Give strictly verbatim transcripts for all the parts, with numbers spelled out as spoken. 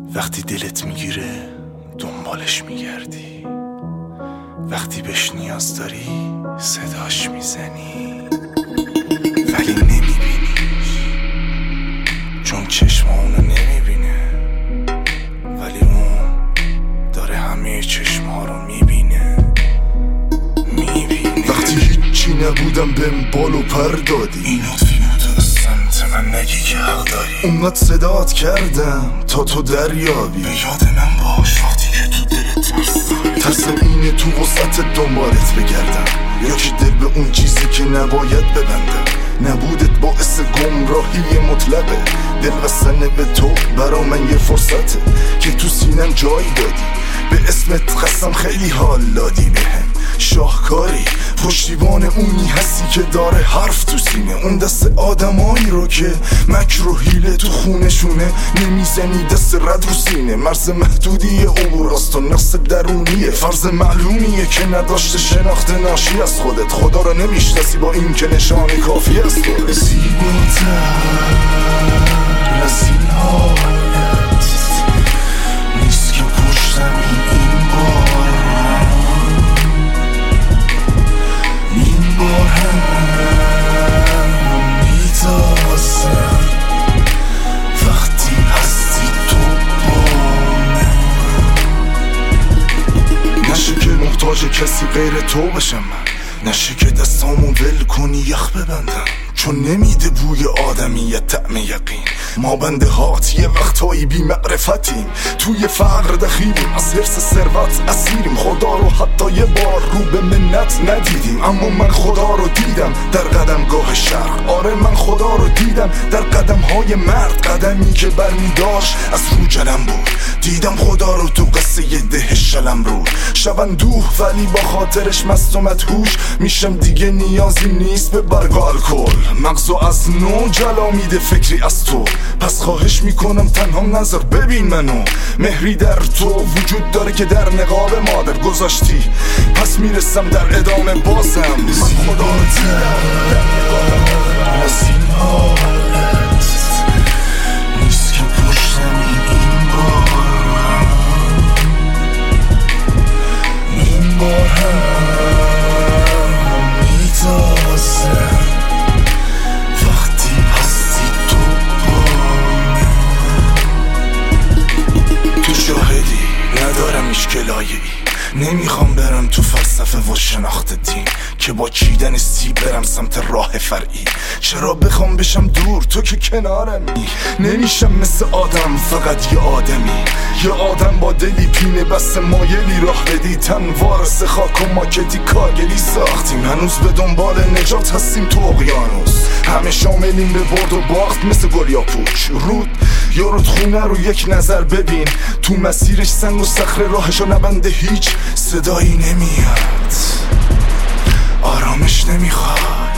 وقتی دلت میگیره دنبالش میگردی، وقتی بهش نیاز داری صداش میزنی ولی نمیبینیش، چون چشم اونو نمیبینه ولی اون داره همه چشم ها رو میبینه میبینه. وقتی هیچی نبودم بهم بال و پر دادی، این لطفی بود از سمت من نگی که حق داری. اونقدر صدات کردم تا تو دریابی، به یاد من باش وقتی که تو دلت ترس داری. ترسم اینه تو وسط دنبالت بگردم، یا که دل به اون چیزی که نباید ببندم. نبودت باعث گمراهی مطلقه، دل بستن به تو برا من یه فرصته که تو سینم جای دادی. به اسمت قسم خیلی حال دادی بهم، شاهکاری پشتیبان اونی هستی که داره حرف تو سینه. اون دست آدمایی رو که مکر و حیله تو خونشونه نمیزنی دست رد رو سینه. مرز محدودی عبور است و نقص درونیه، فرض معلومیه که نداشته شناخت ناشی از خودت. خدا رو نمیشناسی با این که نشان کافی است تو. زیباتر از این حالت نیست که پشتمی این بار این بار هم میتازم وقتی هستی تو با من. نشه که محتاج کسی غیر تو بشم من، نشه که دستامو ول کنی یخ ببندم، چون نمیده بوی آدمیت طعم یقین. ما بنده هات یه وقتایی بی معرفتیم، توی فقر دخیلیم، از حرص ثروت اسیریم. خدا رو حتی یه بار رو به منت ندیدیم، اما من خدا رو دیدم در قدم گاه شرق. آره من خدا رو دیدم در قدم های مرد، قدمی که برمی داشت از رو جلم بود. دیدم خدا رو تو قصه یه ده شلم رو، شبن دوه ولی با خاطرش مست و مدهوش میشم. دیگه نیازی نیست به برگ و الکل، مغزو از نو جلا میده فکری از تو. پس خواهش میکنم تنها نظر ببین منو، مهری در تو وجود داره که در نقاب مادر گذاشتی. پس میرسم در ادامه بازم، من خدا رو دیدم از این حالت نیست که پشتمی این بار این بار هم میتازم وقتی هستی تو با من. تو شاهدی ندارم اشکلایی، نمیخوام برم تو فلسفه و شناخت دین که با چیدن سیب برم سمت راه فرعی. چرا بخوام بشم دور تو که کنارمی؟ نمیشم مثل آدم فقط یه آدمی، یه آدم با دلی پینه بس مایلی راه بدی. تن وارث خاک و ماکتی کاگلی ساختیم، هنوز به دنبال نجات هستیم تو اقیانوس. همه شاملیم به برد و باخت مثل گل یا پوچ. رود یا رودخونه رو یک نظر ببین، تو مسیرش سنگ و صخره راهشو نبنده هیچ صدایی نمیاد، آرامش نمیخوای.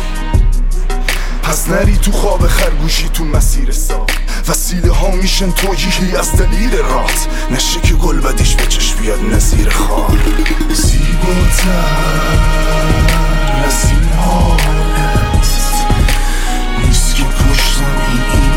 پس نری تو خواب خرگوشی تو مسیر سا، وسیله ها میشن توجیهی از دلیل رات. نشه که گل بدیش به چشم بیاد نظیر خار. زیباتر از این حالت نیست که پشتمی این